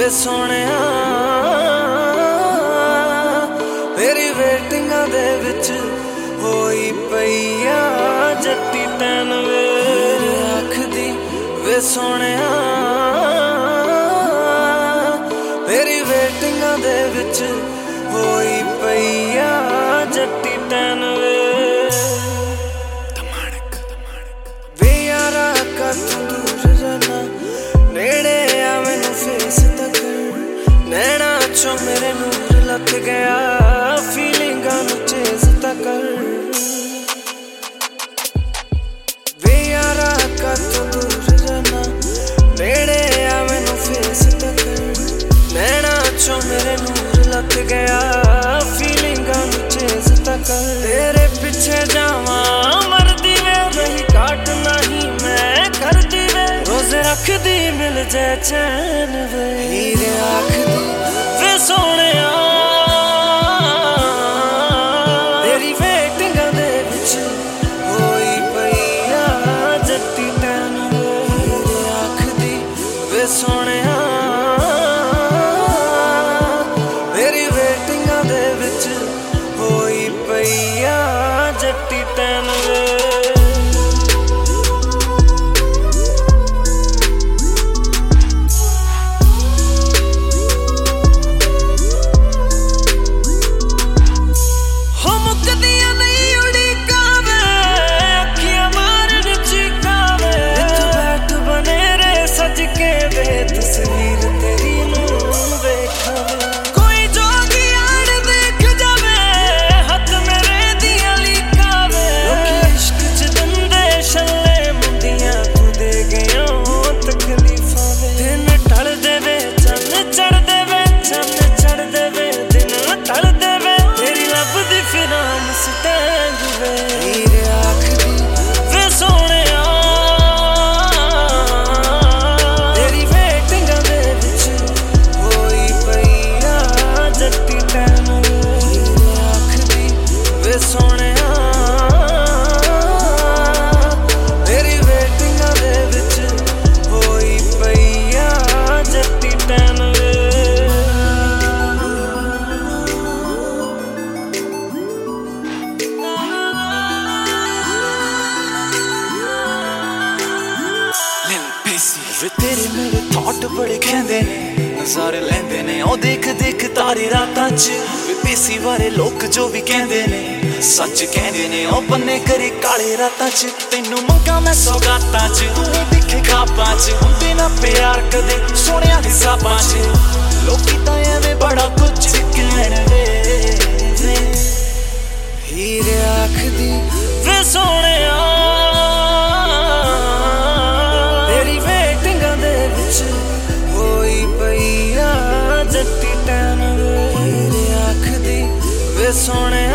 ਵੇ ਸੋਹਣਿਆ ਤੇਰੀ ਵੇਟਿੰਗਾਂ ਦੇ ਵਿੱਚ ਹੋਈ ਪਈ ਆ ਜੱਟੀ ਟੈਨ ਵੇ ਆਖਦੀ ਵੇ ਸੋਹਣਿਆ ਤੇਰੀ ਵੇਟਿੰਗਾਂ ਦੇ ਵਿੱਚ ਹੋਈ ਪਈ ਆ ਜੱਟੀ ਟੈਨ ਵੇ ਵੇ ਯਾਰਾ ਕਦੋਂ ਦੂਰ ਜਾਣਾ ਨੇੜੇ ਆ ਮੈਨੂੰ ਫੇਸ ਤੱਕ ਨੈਣਾ ਚੋਂ ਮੇਰੇ ਨੂਰ ਲੱਥ ਗਿਆ ਫੀਲਿੰਗਾਂ ਨੂੰ ਚੇਜ਼ ਤੱਕ ਵੇ ਯਾਰਾ ਕਦੋਂ ਦੂਰ ਜਾਣਾ ਨੇੜੇ ਆ ਮੈਨੂੰ ਫੇਸ ਤੱਕ ਨੈਣਾ ਚੋਂ ਮੇਰੇ ਨੂਰ ਲੱਥ ਗਿਆ ਫੀਲਿੰਗਾਂ ਨੂੰ ਚੇਜ਼ ਤੱਕ ਤੇਰੇ ਪਿੱਛੇ ਜਾਵਾਂ ਮਰਦੀ ਵੇ ਨਹੀਂ ਘਾਟ ਨਹੀਂ ਮੈਂ ਕਰਦੀ ਵੇ ਰੋਜ਼ ਰੱਖਦੀ ਮਿਲ ਜਾਏ ਚੈਨ ਵੇ ਹੀਰੇ ਆਖਦੀ ਵੇ ਸੋਹਣਿਆ ਤੇਰੀ ਵੇਟਿੰਗਾਂ ਦੇ ਵਿੱਚ ਹੋਈ ਪਈ ਆ ਜੱਟੀ ਟੈਨ ਵੇ ਹੀਰੇ ਆਖਦੀ ਵੇ ਸੋਹਣਿਆ ਤੇਰੀ ਵੇਟਿੰਗਾਂ ਦੇ ਵਿੱਚ ਹੋਈ ਪਈ ਆ ਜੱਟੀ ਟੈਨ ਵੇ तस्वीर तेरी कोई जोगी यार देख जावे हथ मेरे दिया लिखावे इश्क च दंदे छल्ले मुंदियां तू दे गया तकलीफां दिन ढल देवे चंद चढ़ देवे चंद चढ़ देवे दिन ढल देवे तेरी लभदी फिरां मुस्टैंग वे हीरे आखदी वे सोहणिया ਸੋਹਣਿਆ ਤੇਰੀ ਵੇਟਿੰਗਾਂ ਦੇ ਵਿੱਚ ਹੋਈ ਪਈ ਆ ਜੱਟੀ ਟੈਨ ਵੇ ਵੇ ਤੇਰੇ ਮੇਰੇ ਥਾਟ ਬੜੇ ਕਹਿੰਦੇ ਨੇ ਨਜ਼ਾਰੇ ਲੈਂਦੇ ਨੇ ਉਹ ਦੇਖ ਦੇਖ ਤਾਰੇ ਰਾਤਾਂ 'ਚ ਵੇ ਪੇਸੀ ਬਾਰੇ ਲੋਕ ਜੋ ਵੀ ਕਹਿੰਦੇ ਨੇ ਸੱਚ ਕਹਿੰਦੇ ਨੇ ਉਹ ਬੰਨੇ ਕਰੇ ਕਾਲੇ ਰਾਤਾਂ 'ਚ ਤੈਨੂੰ ਮੰਗਾ ਮੈਂ ਸੌਗਾਤਾਂ 'ਚ ਤੂੰ ਦਿਖੇ ਖਾਬਾਂ 'ਚ ਹੁੰਦੇ ਨਾ ਪਿਆਰ ਕਦੇ ਸੋਹਣਿਆਂ ਹਿਸਾਬਾਂ 'ਚ ਲੋਕੀ ਤਾਂ ਐਵੇਂ ਬੜਾ ਕੁਝ ਕਹਿਣ ਵੇ ਹੀਰੇ ਆਖਦੀ ਵੇ ਸੋਹਣਿਆ ਤੇਰੀ ਵੇਟਿੰਗਾਂ ਦੇ ਵਿੱਚ ਹੋਈ ਪਈ ਆ ਜੱਟੀ ਟੈਨ ਵੇ ਹੀਰੇ ਆਖਦੀ ਵੇ ਸੋਹਣਿਆ